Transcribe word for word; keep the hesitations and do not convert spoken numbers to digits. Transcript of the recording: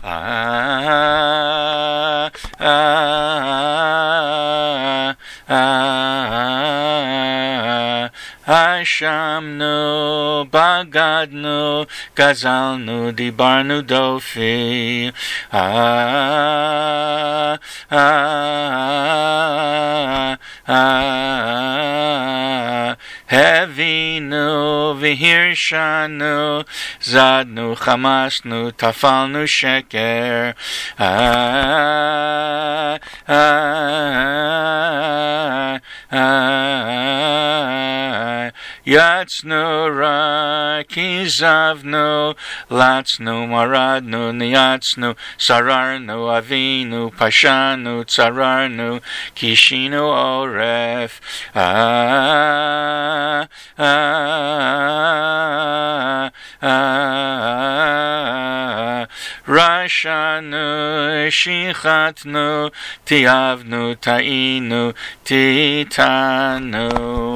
Ah, ah, ah, Hashamnu, Bagadnu, Gazalnu, Dibarnu, Dofi. Ah, ah, ah, Hevinu, Vihirshanu, Zadnu, Chamasnu, Tafalnu, Sheker. Ah, ah, ah, Yatsnu, Rakizavnu, Latsnu, Maradnu, Niyatsnu, Sararnu, Avinu, Pashanu, Tsararnu, Kishinu, Oref. Ah, ah, ah, Rashanu, Shichatnu, Tiavnu, Tainu, Titanu.